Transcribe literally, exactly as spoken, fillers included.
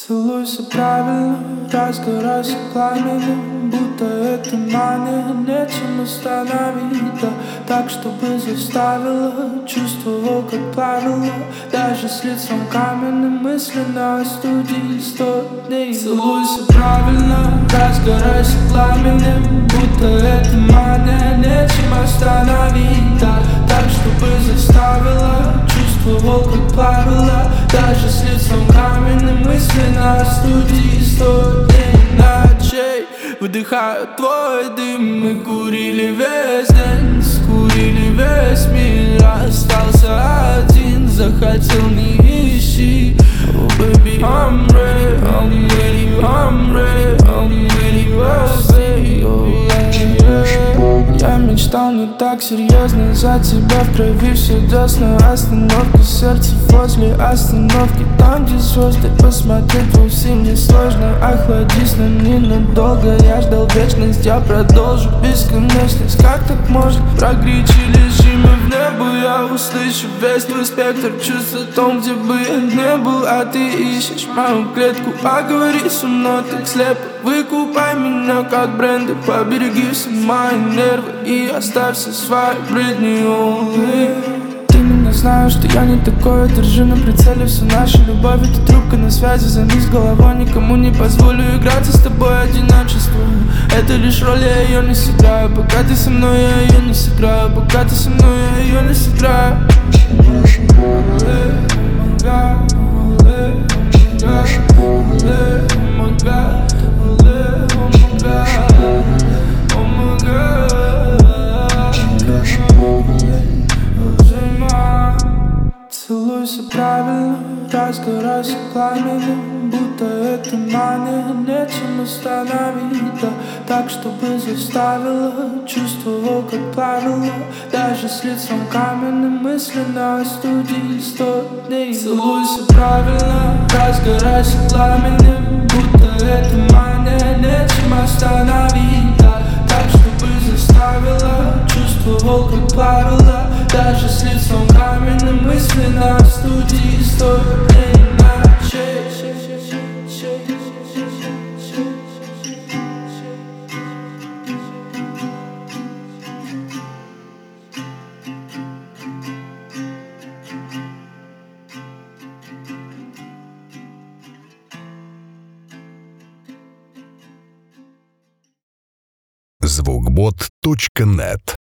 Целуйся правильно, разгорайся пламенем, будто это мания, нечем остановить, да, так, чтобы заставила, чувствовал, как плавила, даже с лицом каменным, мысленно остудить сто дней. Целуйся правильно, разгорайся пламенем, будто это мания, нечем остановить, да, так, чтобы заставила, чувствовал, как плавила, даже с лицом каменным, мысленно остудить сто дней ночей. Выдыхаю твой дым, мы курили весь день, скурили весь мир, остался один, захотел не ищи. Oh baby, I'm ready, I'm ready, I'm ready, I'm ready, we'll see, oh yeah, yeah. Я мечтал не так серьезно, за тебя в крови все десна. Остановка, сердце возле остановки, там, где звезды, посмотреть вовсе не сложно. Охладись на ненадолго, я ждал вечность, я продолжу бесконечность. Как так может прогречь или лежи мы в небо? Я услышу весь твой спектр чувств о том, где бы я не был, а ты ищешь мою клетку. Поговори со мной так слепо, выкупай меня как бренды, побереги все мои нервы и оставь все свои бредни, oh, ты меня знаешь, что я не такой, держи на прицеле всю нашу любовь. Это трубка на связи, займись головой, никому не позволю играться с тобой одиночество. Это лишь роль, я ее не сыграю, пока ты со мной, я ее не сыграю, пока ты со мной, я ее не сыграю. Целуйся правильно, разгорайся пламенем, будто это мания, нечем остановить, да, так, чтобы заставила, чувствовал, как плавила, даже с лицом каменным, мысленно остудить сто дней. Целуйся правильно, разгорайся пламенем, будто это мания, нечем остановить, да, так, чтобы заставила, чувствовал, как плавила, даже с лицом каменным, мысленно остудить сто дней ночей. звукбот точка нет